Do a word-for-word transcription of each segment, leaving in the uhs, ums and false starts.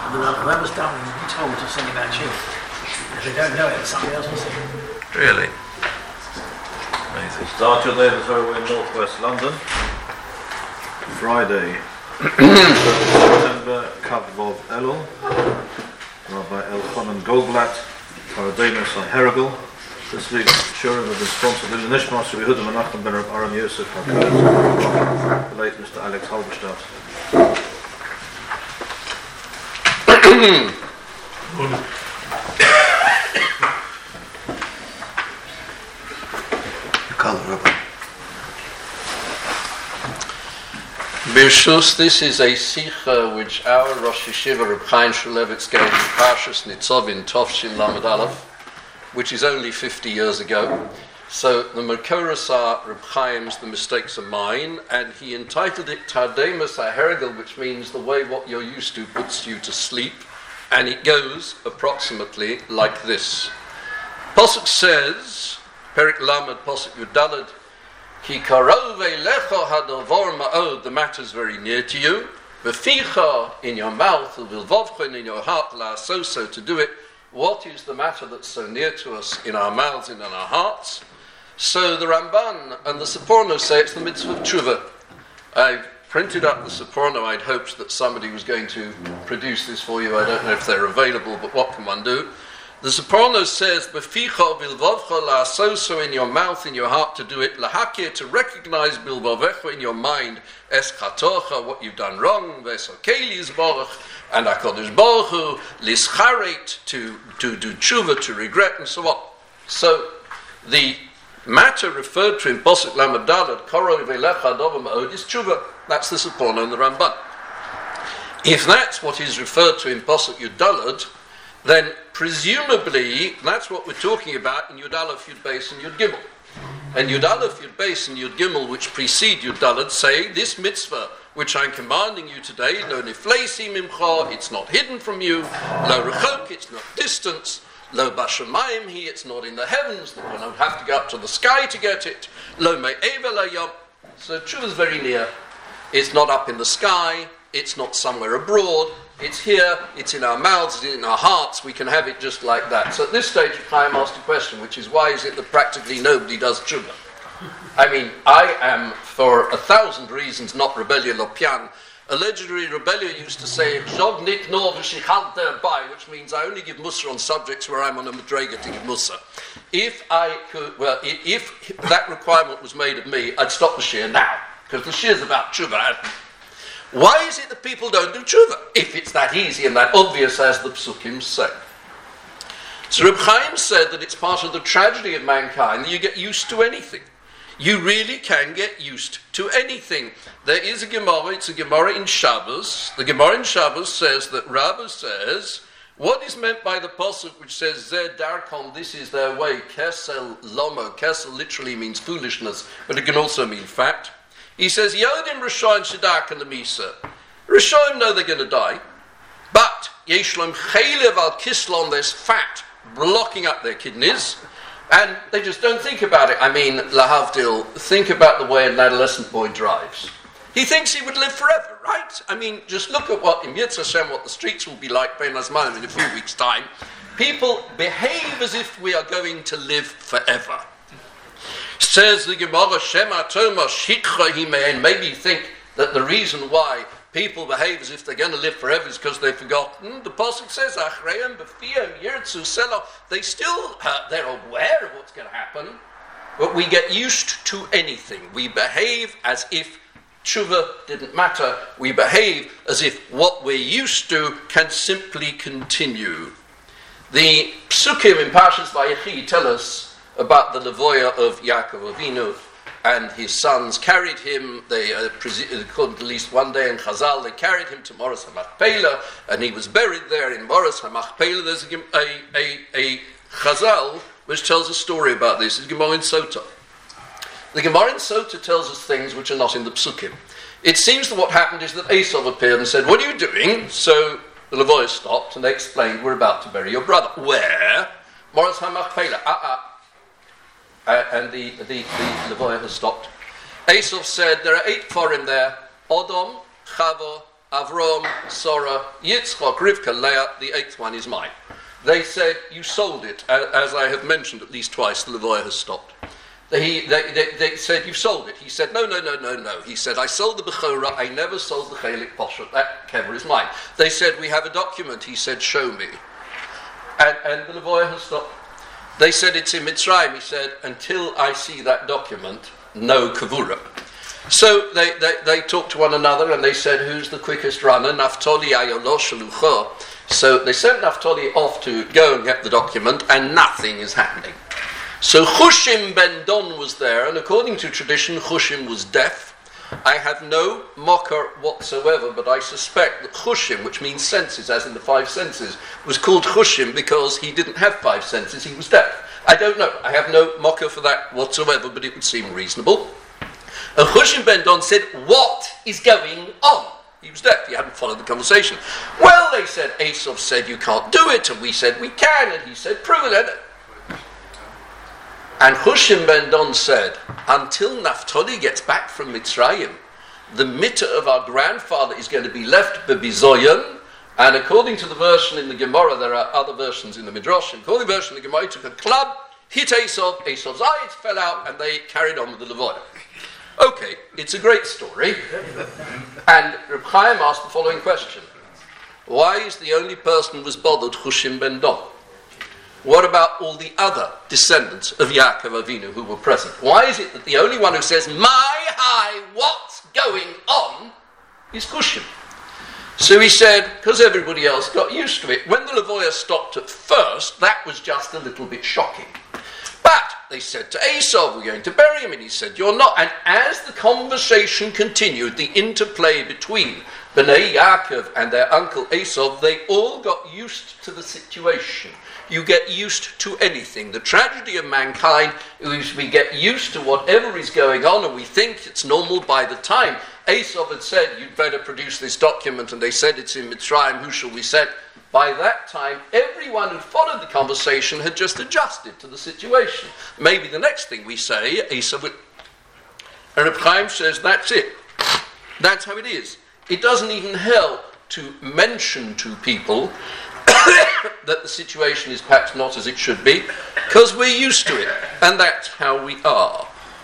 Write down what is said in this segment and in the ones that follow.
whoever's done will be told to sing it that tune. If they don't know it, somebody else will sing it. Really? Amazing. Start your day at Hurway in northwest London. Friday, September, Kavvov Elul, Rabbi Elchanan Goldblatt, Parademus Herigel. This week, Shurim have been sponsored in the Nishmas, Yehuda Menachem ben Reb Aram Yosef, the late Mister Alex Halberstadt. Birshus, this is a Sikha which our Rosh Yeshiva Reb Chaim Shulevitz gave in Parshas Nitzavim Tovshin Lamed Aleph, which is only fifty years ago. So the Makoros are Reb Chaim's, the mistakes are mine, and he entitled it Tardemus HaHerigel, which means the way what you're used to puts you to sleep, and it goes approximately like this. Pasuk says, Perik Lamed Pasuk Yudalad, Ki karov elecha hadavar ma'od, the matter is very near to you. V'ficha, in your mouth, v'ilvavcha, in your heart, la'asoso, to do it. What is the matter that's so near to us in our mouths and in our hearts? So the Ramban and the Seporno say it's the mitzvah of tshuva. I've printed up the Seporno. I'd hoped that somebody was going to produce this for you. I don't know if they're available, but what can one do? The Seporno says, B'ficha bilvavcha la'asoso, in your mouth, in your heart, to do it. Lahakir, to recognize bilvavecha, in your mind, es chatocha, what you've done wrong, v'esokeli yizborach, and HaKadosh Baruch Hu, lischaret, to, to do tshuva, to regret, and so on. So, the matter referred to in Posuk Lamed Daled, Korov Elecha Dover Ma'od, is tshuva. That's the Seporno and the Ramban. If that's what is referred to in Posuk Yudalad, then presumably that's what we're talking about in Yud Aleph, Yud Beis, and Yud Gimel. And Yud Aleph, Yud Beis, and Yud Gimel, which precede Yud Daled, say this mitzvah which I'm commanding you today, lo nifleisi mimcha, it's not hidden from you, lo rechok, it's not distance, lo bashamayim hi, it's not in the heavens, that one would have to go up to the sky to get it, lo me'evel hayam, so tshuva is very near. It's not up in the sky, it's not somewhere abroad, it's here, it's in our mouths, it's in our hearts, we can have it just like that. So at this stage, Chaim asked a question, which is, why is it that practically nobody does tshuva? I mean, I am, for a thousand reasons, not Rebellia Lopian. A legendary Rebellia used to say, Jog nik nor v'shichal derbai, which means I only give Musa on subjects where I'm on a madrega to give Musa. If I could, well, if that requirement was made of me, I'd stop the shir now, because the shir is about tshuva. Why is it that people don't do tshuva, if it's that easy and that obvious as the psukim say? So Reb Chaim said that it's part of the tragedy of mankind that you get used to anything. You really can get used to anything. There is a Gemara, it's a Gemara in Shabbos. The Gemara in Shabbos says that Rabbah says, what is meant by the pasuk which says, Zeh darkom, this is their way, kesel lomo. Kesel literally means foolishness, but it can also mean fact. He says, Yodim Rishoim Shadak and the Misa. Rishoim know they're going to die, but Yeshlom Chaylev al Kislon, there's fat blocking up their kidneys, and they just don't think about it. I mean, Lahavdil, think about the way an adolescent boy drives. He thinks he would live forever, right? I mean, just look at what, in Yitz Hashem, what the streets will be like, Ben Azman, in a few weeks' time. People behave as if we are going to live forever. Says the Gemara, Shema Toma Shikha Himein. Maybe you think that the reason why people behave as if they're going to live forever is because they've forgotten. The pasuk says, Achreim b'fiyam yirtzu selo. They still, uh, they're aware of what's going to happen, but we get used to anything. We behave as if tshuva didn't matter. We behave as if what we're used to can simply continue. The psukim in Parshas Vayechi tell us about the levoya of Yaakov Avinu, and his sons carried him. They uh, according to at least one day in Chazal, they carried him to Moras HaMachpelah, and he was buried there in Moras HaMachpelah. There's a, a, a, a Chazal which tells a story about this. It's Gemara in Sota. The Gemara in Sota tells us things which are not in the Psukim. It seems that what happened is that Esav appeared and said, "What are you doing?" So the levoya stopped, and they explained, "We're about to bury your brother." "Where?" "Moras HaMachpelah." Ah, ah. Uh, and the, the, the levoya has stopped. Esav said, there are eight kfarim there, Odom, Chava, Avram, Sarah, Yitzchak, Rivka, Leah, the eighth one is mine. They said, you sold it, as I have mentioned at least twice, the Levoya has stopped. They, they, they, they said, you've sold it. He said, no, no, no, no, no. He said, I sold the Bechorah, I never sold the Chelik Poshet. That kever is mine. They said, we have a document. He said, show me. And, and the Levoya has stopped. They said, it's in Mitzrayim. He said, until I see that document, no Kavura. So they, they, they talked to one another and they said, who's the quickest runner? Naftali Ayolo Shalucha. So they sent Naftali off to go and get the document, and nothing is happening. So Chushim ben Don was there, and according to tradition, Chushim was deaf. I have no mocker whatsoever, but I suspect that Chushim, which means senses, as in the five senses, was called Chushim because he didn't have five senses, he was deaf. I don't know, I have no mocker for that whatsoever, but it would seem reasonable. And Chushim ben Don said, what is going on? He was deaf, he hadn't followed the conversation. Well, they said, Esav said you can't do it, and we said we can, and he said, prove it. And Chushim ben Don said, until Naphtali gets back from Mitzrayim, the mitzvah of our grandfather is going to be left bebizoyon. And according to the version in the Gemara, there are other versions in the Midrash. According to the version in the Gemara, he took a club, hit Esav, Esav's eyes fell out, and they carried on with the Levoya. Okay, it's a great story. And Reb Chaim asked the following question. Why is the only person who was bothered Chushim ben Don? What about all the other descendants of Yaakov Avinu who were present? Why is it that the only one who says, my hi, what's going on, is Chushim? So he said, because everybody else got used to it. When the Levoya stopped at first, that was just a little bit shocking. But they said to Esav, we're going to bury him, and he said, you're not. And as the conversation continued, the interplay between Bnei Yaakov and their uncle Esav, they all got used to the situation. You get used to anything. The tragedy of mankind is we get used to whatever is going on, and we think it's normal. By the time Esav had said, you'd better produce this document, and they said it's in Mitzrayim, who shall we send? By that time, everyone who followed the conversation had just adjusted to the situation. Maybe the next thing we say, Esav would... And Reb Chaim says, that's it. That's how it is. It doesn't even help to mention to people that the situation is perhaps not as it should be, because we're used to it, and that's how we are.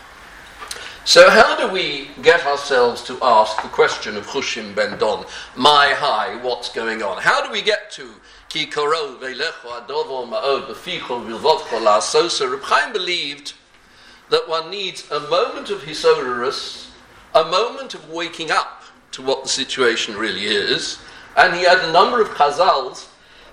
So how do we get ourselves to ask the question of Chushim ben Don, my hi, what's going on? How do we get to Ki koro veilecho adovo ma'od b'ficho vilvovcho la'asosa? Reb Chaim believed that one needs a moment of hisorurus, a moment of waking up to what the situation really is, and he had a number of chazals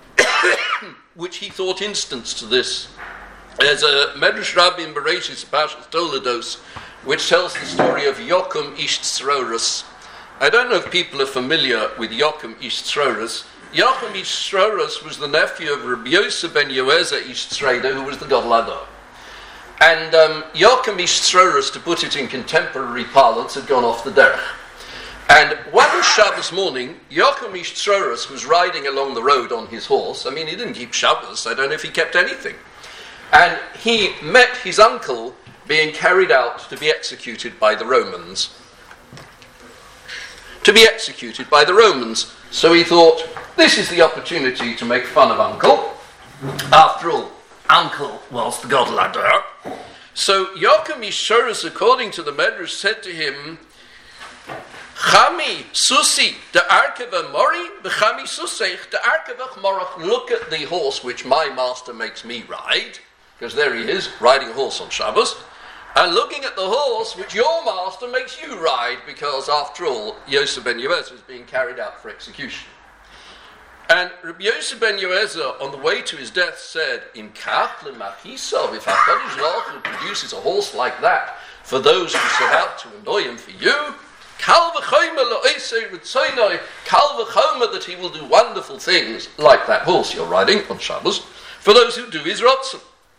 which he thought instanced to this. There's a Medrash Rabbi in Bereshis Parshas Toledos which tells the story of Yochum ish Tzroros. I don't know if people are familiar with Yochum ish Tzroros. Yochum ish Tzroros was the nephew of Rabbi Yosef ben Yoezer ish Tzreda, who was the Gadol Hador. And um, Yochum ish Tzroros, to put it in contemporary parlance, had gone off the derech. And one Shabbos morning, Yochum ish Tzroros was riding along the road on his horse. I mean, he didn't keep Shabbos. I don't know if he kept anything. And he met his uncle being carried out to be executed by the Romans. To be executed by the Romans. So he thought, this is the opportunity to make fun of Uncle. After all, Uncle was the Gadol Hador. So Yochum ish Tzroros, according to the Medrash, said to him, Chami susi de arkeva mori, b'chami susech de arkevach morach. Look at the horse which my master makes me ride, because there he is, riding a horse on Shabbos, and looking at the horse which your master makes you ride, because after all, Yosef ben Yoezer is being carried out for execution. And Rabbi Yosef ben Yoezer, on the way to his death, said, "In kach lemachisov, if HaKadosh Baruch Hu produces a horse like that for those who set out to annoy him for you, kal v'chomer lo'esei ritzoynoi, kal v'chomer that he will do wonderful things like that horse you're riding on Shabbos for those who do his rotzen."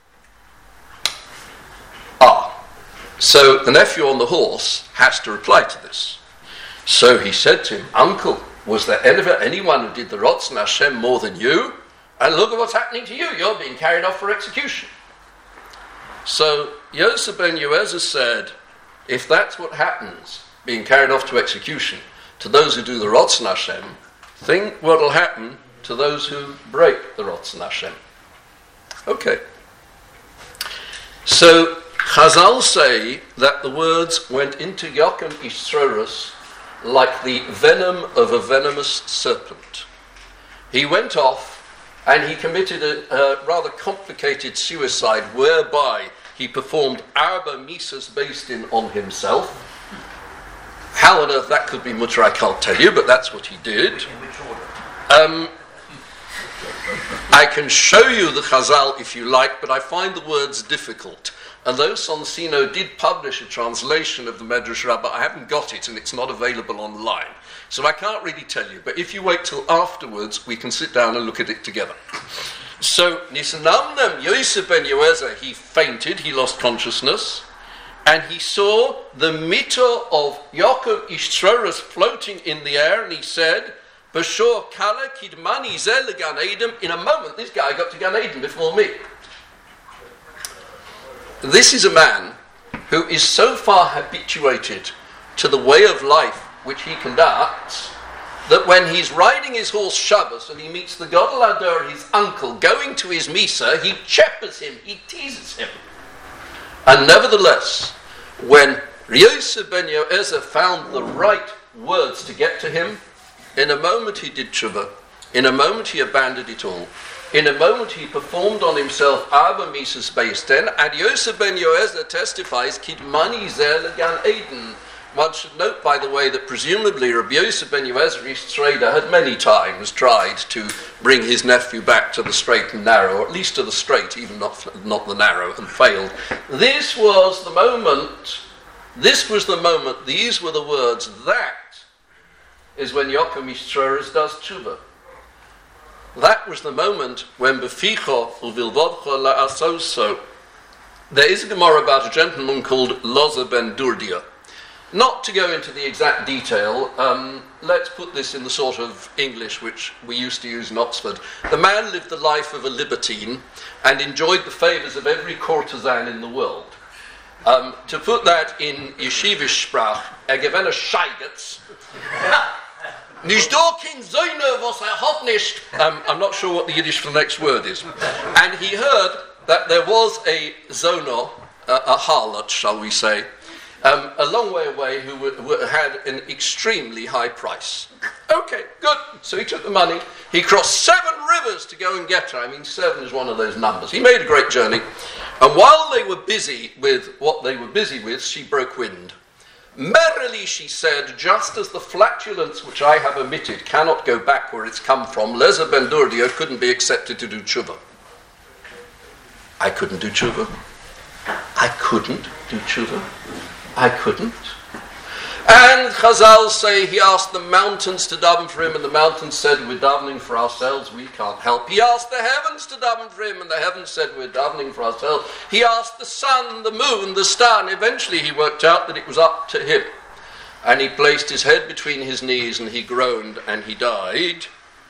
Ah, so the nephew on the horse has to reply to this. So he said to him, "Uncle, was there ever anyone who did the Rotzen Hashem more than you? And look at what's happening to you. You're being carried off for execution." So Yosef ben Yoezer said, if that's what happens, being carried off to execution, to those who do the Ratzon Hashem, think what will happen to those who break the Ratzon Hashem. Okay. So, Chazal say that the words went into Yochum Ish Tzroros like the venom of a venomous serpent. He went off and he committed a, a rather complicated suicide whereby he performed Arba Misas based in on himself. How on earth that could be mutter, I can't tell you, but that's what he did. Um, I can show you the Chazal if you like, but I find the words difficult. And though Sonsino did publish a translation of the Medrash Rabbah, I haven't got it and it's not available online. So I can't really tell you, but if you wait till afterwards, we can sit down and look at it together. So, Nisanamnem Yosef ben Yoezer, he fainted, he lost consciousness, and he saw the mitzvah of Yochum Ish Tzroros floating in the air, and he said, B'shor kala kidmani zel Gan Eden. In a moment, this guy got to Gan Eden before me. This is a man who is so far habituated to the way of life which he conducts that when he's riding his horse Shabbos and he meets the Gadol Hador, his uncle, going to his Misa, he cheppers him, he teases him. And nevertheless, when Yosef ben Yoezer found the right words to get to him, in a moment he did tshuva, in a moment he abandoned it all. In a moment he performed on himself Arba Misas Beisten, and Yosef ben Yoezer testifies, Kidmani zel Gan Eden. One should note, by the way, that presumably Rabbi Yosef ben Yoezer Ish Tzroda had many times tried to bring his nephew back to the straight and narrow, or at least to the straight, even not, not the narrow, and failed. This was the moment, this was the moment, these were the words, that is when Yochum Ish Tzroros does tshuva. That was the moment when Beficho uvilvodcho la'asoso. There is a Gemara about a gentleman called Loza ben Durdia. Not to go into the exact detail, um, let's put this in the sort of English which we used to use in Oxford. The man lived the life of a libertine and enjoyed the favours of every courtesan in the world. Um, to put that in Yeshivish Sprach, er gewinne Scheigets. Nicht do king Zöhne, was er hat nicht. Um, I'm not sure what the Yiddish for the next word is. And he heard that there was a Zono, a, a harlot, shall we say, um, a long way away who, w- w- had an extremely high price. Okay, good. So he took the money. He crossed seven rivers to go and get her. I mean, seven is one of those numbers. He made a great journey. And while they were busy with what they were busy with, she broke wind. Merrily, she said, just as the flatulence which I have omitted cannot go back where it's come from, Leza ben Durdia couldn't be accepted to do tshuva. I couldn't do tshuva. I couldn't do tshuva. I couldn't. And Chazal say he asked the mountains to daven for him, and the mountains said, we're davening for ourselves, we can't help. He asked the heavens to daven for him, and the heavens said, we're davening for ourselves. He asked the sun, the moon, the star, and eventually he worked out that it was up to him. And he placed his head between his knees, and he groaned, and he died.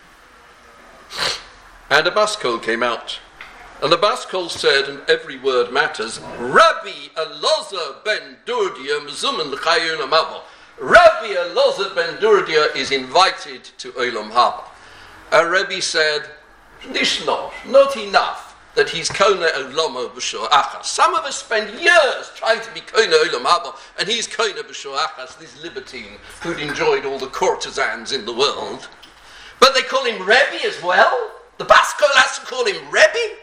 And a bas kol came out. And the bas kol said, and every word matters, Rabbi Elazar ben Durdia Mzuman l'chayun amabo. Rabbi Elazar ben Durdia is invited to Olam Haba. And Rabbi said, Nishno, not enough that he's Kona Olamo b'shor achas. Some of us spend years trying to be Kona Olam Haba, and he's Kona b'shor achas, this libertine who'd enjoyed all the courtesans in the world. But they call him Rebbe as well? The bas kol has to call him Rebbe?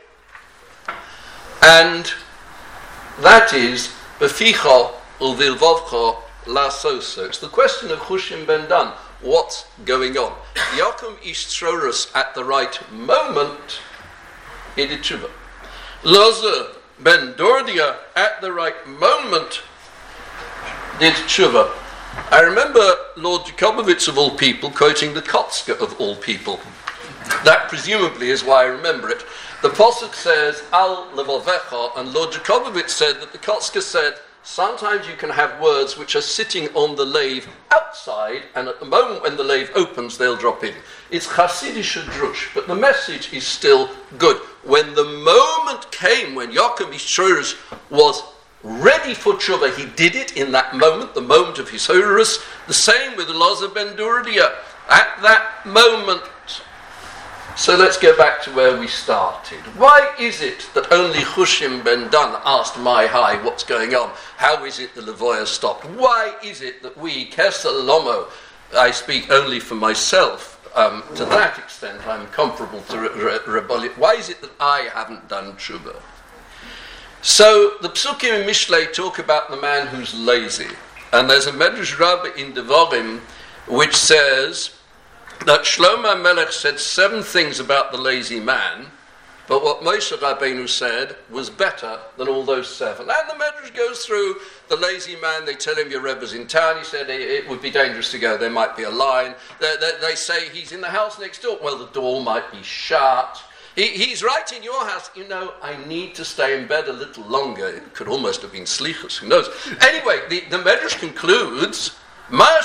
And that is Beficho uvilvovcho lasoso. It's the question of Chushim ben Dan. What's going on? Yochum Ish Tzroros at the right moment, he did tshuva. Loza ben Durdia at the right moment did tshuva. I remember Lord Jakobovits of all people quoting the Kotzker of all people. That presumably is why I remember it. The Pasuk says, Al levovecha, and Lord Jakobovits said that the Kotzker said, sometimes you can have words which are sitting on the lave outside, and at the moment when the lave opens, they'll drop in. It's Hasidish drush, but the message is still good. When the moment came when Yochum Ish Tzroros was ready for tshuva. He did it in that moment, the moment of his horus. The same with Elazar ben Durdia. At that moment. So let's go back to where we started. Why is it that only Chushim ben Dan asked my high, what's going on? How is it the Levoya stopped? Why is it that we, Kesel Lomo, I speak only for myself, um, to that extent I'm comparable to Rebbeinu. Why is it that I haven't done tshuva? So the Psukim in Mishlei talk about the man who's lazy. And there's a Medrash Rabbah in Devarim which says that Shlomo Melech said seven things about the lazy man, but what Moshe Rabbeinu said was better than all those seven. And the Medrash goes through the lazy man. They tell him your Rebbe's in town. He said it would be dangerous to go. There might be a lion. They, they, they say he's in the house next door. Well, the door might be shut. He, he's right in your house. You know, I need to stay in bed a little longer. It could almost have been slichus. Who knows? Anyway, the, the Medrash concludes, what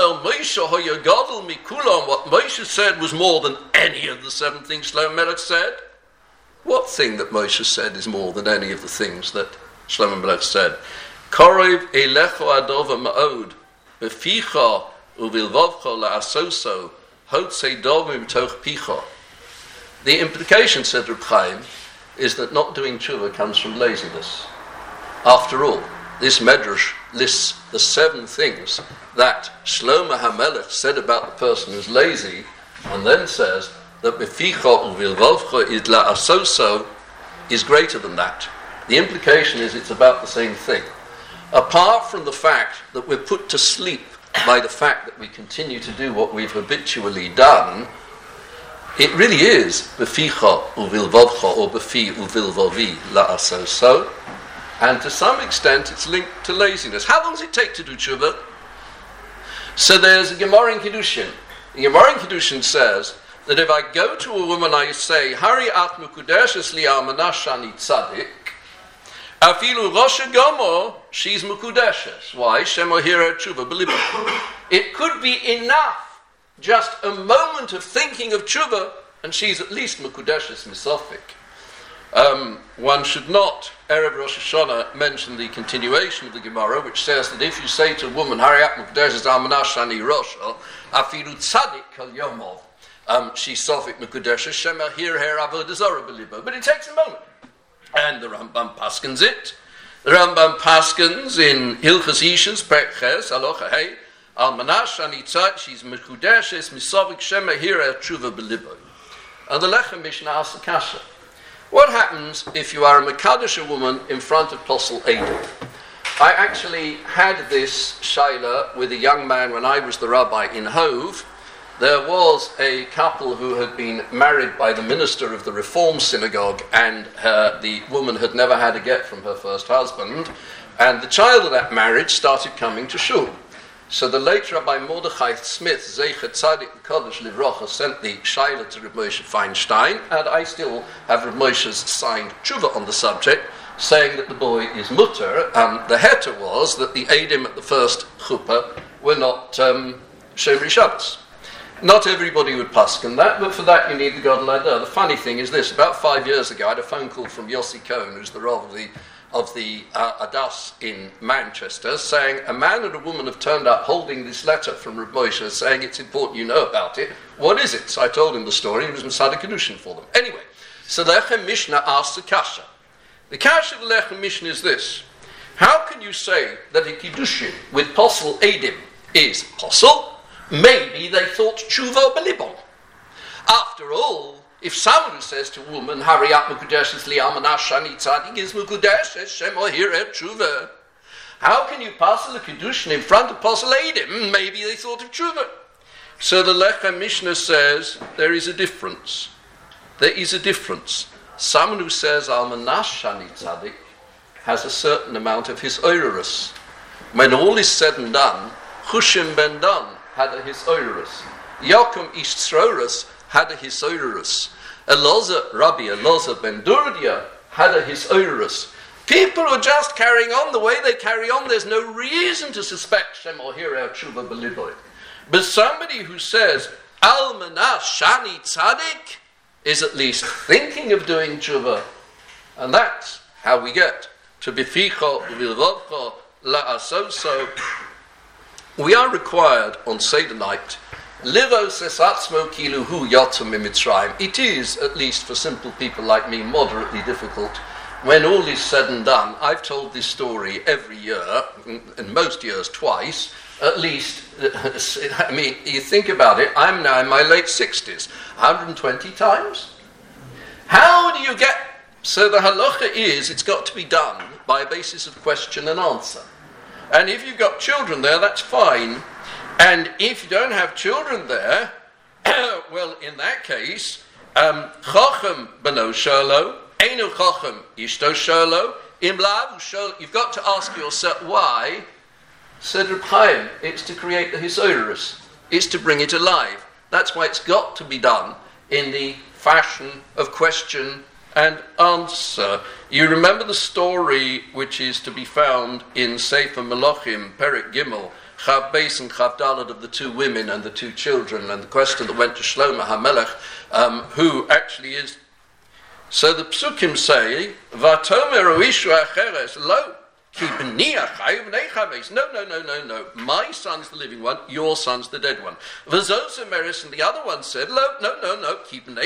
Moshe said was more than any of the seven things Shlomo Melech said. What thing that Moshe said is more than any of the things that Shlomo Melech said? Korev elecho adova ma'od, beficha uvilvavcha la'asoso, hotzei dovim toch picha. The implication, said Reb Chaim, is that not doing tshuva comes from laziness. After all, this Medrash lists the seven things that Shlomo HaMelech said about the person who's lazy, and then says that beficha uvilvavcha is la'asoso is greater than that. The implication is it's about the same thing. Apart from the fact that we're put to sleep by the fact that we continue to do what we've habitually done, it really is beficha uvilvavcha or befi uvilvavi la'asoso. And to some extent, it's linked to laziness. How long does it take to do tshuva? So there's a Gemara in Kiddushin. The Gemara in Kiddushin says that if I go to a woman, I say, Hari at mukudeshes li almana shani tzadik, afilu rosh gomo, she's mukudeshes. Why? Shemo hira tshuva b'libo. It could be enough, just a moment of thinking of tshuva, and she's at least mukudeshes misofik. Um, one should not, Erev Rosh Hashanah, mention the continuation of the Gemara, which says that if you say to a woman, Hariat Mukudeshes Almanah Shani Rosha, Afilu Tzadik Kal Yomov, she's Sofik Mukudeshes, Shema Hir Her Avodah Zorah Belibo. But it takes a moment. And the Rambam paskins it. The Rambam paskins in Hilchas Ishus, Perches, Alocha Hey, Almanah Shani Tzad, she's Mukudeshes, Misofik Shema Hir Her Tshuva Belibo. And the Lechem Mishnah asks the Kasha. What happens if you are a Mekadosh woman in front of Posel Eidim? I actually had this shaila with a young man when I was the rabbi in Hove. There was a couple who had been married by the minister of the Reform Synagogue, and her, the woman had never had a get from her first husband, and the child of that marriage started coming to shul. So the late Rabbi Mordechai Smith, Zecher Tzadik Kodesh Livrocha, sent the shaila to Reb Moshe Feinstein, and I still have Reb Moshe's signed tshuva on the subject, saying that the boy is mutter, and the heter was that the Eidim at the first chuppah were not um, Shomri Shabbos. Not everybody would paskin that, but for that you need the Gadol Hadar. The funny thing is this, about five years ago I had a phone call from Yossi Cohen, who's the Rav of the of the uh, Adas in Manchester, saying a man and a woman have turned up holding this letter from Reb Moshe saying it's important you know about it. What is it? So I told him the story. He was Masada Kedushin for them. Anyway, so the Lechem Mishnah asks the Kasha. The Kasha of the Lechem Mishnah is this. How can you say that a Kedushin with Posel Eidim is Posel? Maybe they thought Tshuva Belibon. After all, if someone who says to a woman, Hariat Mukudeshes li almanah shani tzadik is Mukudeshes, Shem ohiret tshuva. How can you pass the Kedushin in front of Posel Eidim? Maybe they thought of tshuva. So the Lechem Mishnah says, there is a difference. There is a difference. Someone who says almanah shani tzadik has a certain amount of his oirus. When all is said and done, Chushim ben Dan had a his oirus. Yochum ish tzroras had a his oirus. Elazar, Rabbi Elazar ben Durdia had a his oirus. People are just carrying on the way they carry on. There's no reason to suspect Shem or Hira Tshuva Beliboy. But somebody who says Almanah Shani Tzadik is at least thinking of doing Tshuva. And that's how we get to beficha uvilvavcha la'asoso. We are required on Seder night, livos esatzmo kiluhu yatzum mimitzrayim. It is, at least for simple people like me, moderately difficult. When all is said and done, I've told this story every year, and most years twice, at least. I mean, you think about it, I'm now in my late sixties, one hundred twenty times. How do you get... So the halacha is, it's got to be done by a basis of question and answer. And if you've got children there, that's fine. And if you don't have children there, well, in that case, chacham beno sholo, einu chacham ishto sholo, im lav sholo. You've got to ask yourself why. Said Reb Chaim, it's to create the hisoirus. It's to bring it alive. That's why it's got to be done in the fashion of question and answer. You remember the story which is to be found in Sefer Melachim, Perek Gimel, Chav Beis and Chav Daled, of the two women and the two children, and the question that went to Shlomo HaMelech, um, who actually is... So the Psukim say, Vatomer Oishu Acheres, lo, no, no, no, no, no. My son's the living one, your son's the dead one. Vazosemeris, and the other one said, no, no, no, no.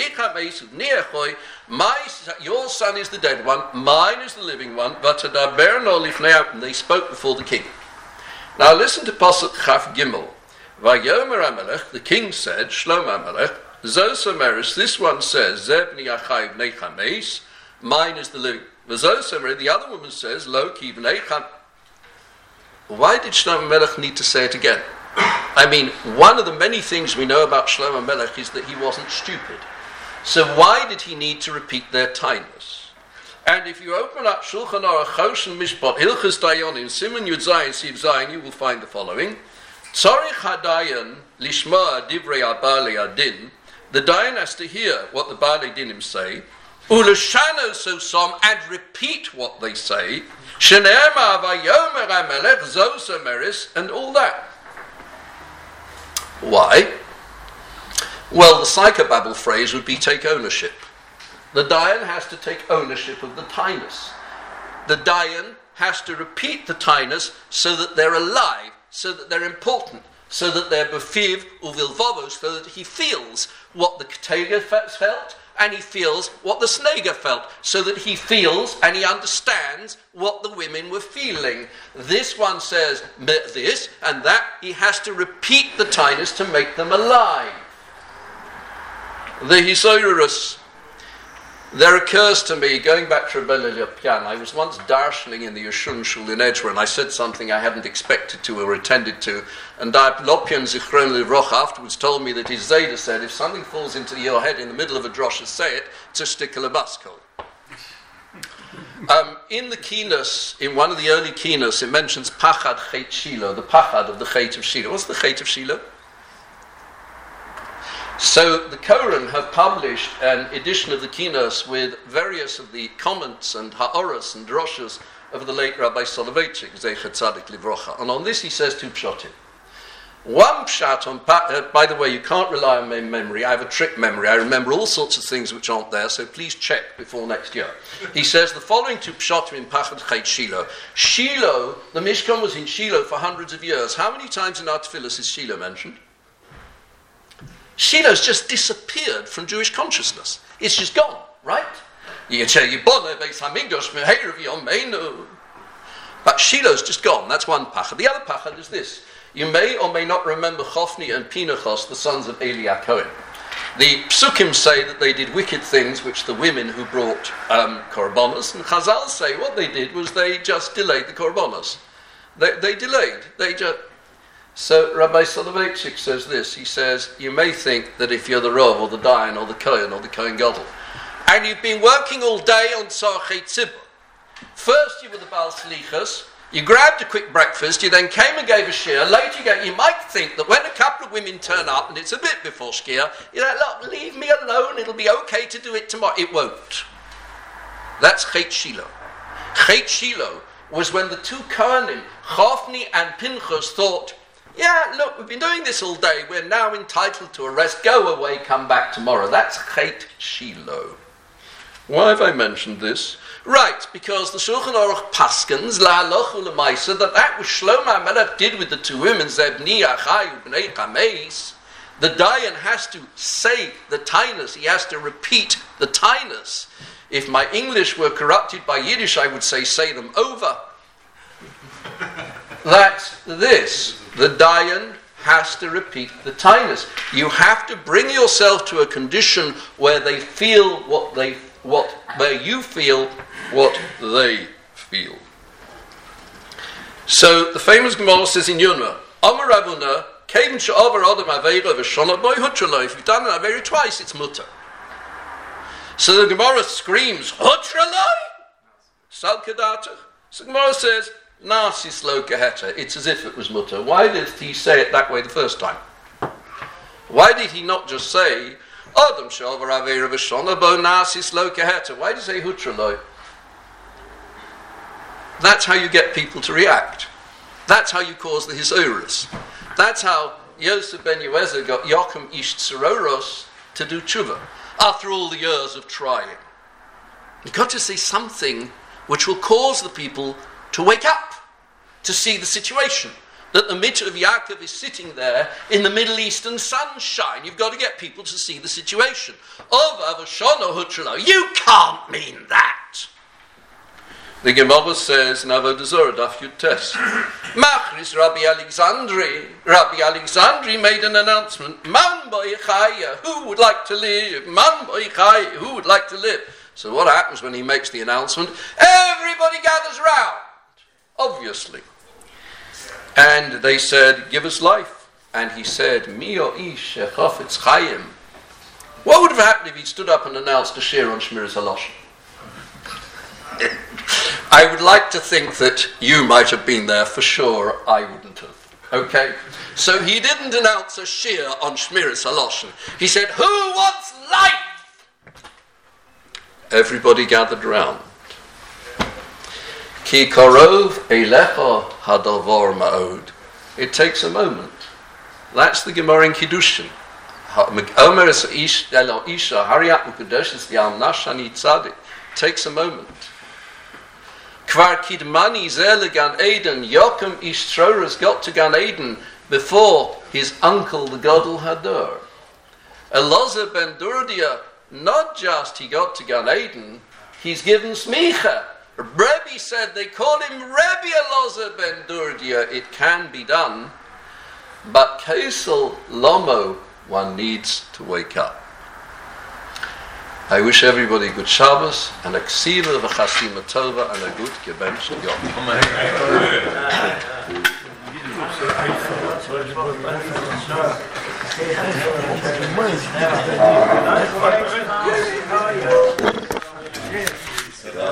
My, your son is the dead one, mine is the living one. And they spoke before the king. Now listen to Pasuk Chaf Gimel. Vayomer Amelech, the king said, Shlomo Amelech, Zosemeris, this one says, Zebni Achai Bnei Chameis, mine is the living. The other woman says, Lo ki b'nei cham. Why did Shlomo Melech need to say it again? I mean, one of the many things we know about Shlomo Melech is that he wasn't stupid. So why did he need to repeat their tinus? And if you open up Shulchan Aruch Choshen Mishpat, Hilchos Dayanim, Siman Yud Zayin, Siv Zayin, you will find the following. Tzarich hadayan lishma divrei abali adin. The dayan has to hear what the Baalei Dinim say, Ulashano so some, and repeat what they say, Shene'ema vayomer hamelech zosemeris, and all that. Why? Well, the psychobabble phrase would be take ownership. The Dayan has to take ownership of the tinus. The Dayan has to repeat the tinus so that they're alive, so that they're important, so that they're befiv uvilvavos, so that he feels what the ketega felt, and he feels what the snega felt, so that he feels and he understands what the women were feeling. This one says this and that. He has to repeat the tinus to make them alive. The hisoirus. There occurs to me, going back to Rebbe Lepian, I was once darshaning in the Yeshun Shul in Edgeware, and I said something I hadn't expected to or intended to, and Lopian Zichron Livroch afterwards told me that his Zayda said, if something falls into your head in the middle of a drosha, say it, it's a shtickle of baskol. Um, in the Kinos, in one of the early Kinos, it mentions Pachad Chet Shiloh, the Pachad of the Chet of Shiloh. What's the Chet of Shiloh? So the Koren have published an edition of the Kinos with various of the comments and ha'oras and droshas of the late Rabbi Soloveitchik, Zecher Tzadik Livrocha. And on this he says two pshatim. One pshat on, uh, by the way, you can't rely on my memory. I have a trick memory. I remember all sorts of things which aren't there, so please check before next year. He says the following two pshatim in Pachad Chet Shiloh. Shiloh, the Mishkan was in Shiloh for hundreds of years. How many times in our tefillos is Shiloh mentioned? Shiloh's just disappeared from Jewish consciousness. It's just gone, right? But Shiloh's just gone. That's one pachad. The other pachad is this. You may or may not remember Chofni and Pinchas, the sons of Eli Cohen. The Psukim say that they did wicked things which the women who brought um, korbanos, and Chazal say what they did was they just delayed the korbanos. They, they delayed. They just... So Rabbi Soloveitchik says this. He says, you may think that if you're the Rav or the Dayan or the Kohen or the Kohen Gadol, and you've been working all day on Tzarchei Tzibur, first you were the Baal Slichas, you grabbed a quick breakfast, you then came and gave a shir, later you go, you might think that when a couple of women turn up, and it's a bit before Shkia, you're like, look, leave me alone, it'll be okay to do it tomorrow. It won't. That's Chet Shiloh. Chet Shiloh was when the two Kohanim, Chofni and Pinchas, thought, yeah, look, we've been doing this all day. We're now entitled to a rest. Go away, come back tomorrow. That's Chet Shiloh. Why have I mentioned this? Right, because the Shulchan Aruch paskins la'aloch u'lemaisa that that which Shlomo HaMelech did with the two women, Zebni Achai u'bnei Chameis, the Dayan has to say the tainus, he has to repeat the tainus. If my English were corrupted by Yiddish, I would say, say them over. That's this. The Dayan has to repeat the tainus. You have to bring yourself to a condition where they feel what they, what, where you feel what they feel. So the famous Gemara says in Yonah, Amar Ravuna, Kevin she'avar adam aveira v'shona boy hutraloi. If you've done an aveira twice, it's mutter. So the Gemara screams, hutraloi? Salkadatach. So the Gemara says, nasi slow kaheta. It's as if it was mutter. Why did he say it that way the first time? Why did he not just say, adam she'avar aveira v'shona boy nasi slow kaheta? Why did he say hutraloi? That's how you get people to react. That's how you cause the hisoros. That's how Yosef ben Yoezer got Yochum ish Tzeroros to do tshuva after all the years of trying. You've got to say something which will cause the people to wake up, to see the situation. That the mitzvah of Yaakov is sitting there in the Middle Eastern sunshine. You've got to get people to see the situation. You can't mean that. The Gemara says, Navod Zorah, Daf Yud Tes. Machris Rabbi Alexandri. Rabbi Alexandri made an announcement. Man boichaya, who would like to live? Man boichaya, who would like to live? So what happens when he makes the announcement? Everybody gathers round, obviously. And they said, give us life. And he said, Mio ish echofetz chayim. What would have happened if he stood up and announced a shir on Shmiras Haloshen? I would like to think that you might have been there for sure. I wouldn't have. Okay? So he didn't announce a shir on Shmiras Haloshen. He said, who wants life? Everybody gathered round. Ki korov eilecha hadavar ma'od. It takes a moment. That's the Gemara in Kiddushin. Omer es ish elo isha hariyat mukadeshes yam nashani tzadik. Takes a moment. Kvar kidmani zele Gan Eden. Yochum ish Tzeroros got to Gan Eden before his uncle the Gadol Hadar. Elazar ben Durdia, not just he got to Gan Eden, he's given smicha. Rebbe said they call him Rebbe Elazar ben Durdia. It can be done, but Kesel Lomo, one needs to wake up. I wish everybody good Shabbos and a ksiva v'chasima tova and a good gebench to God.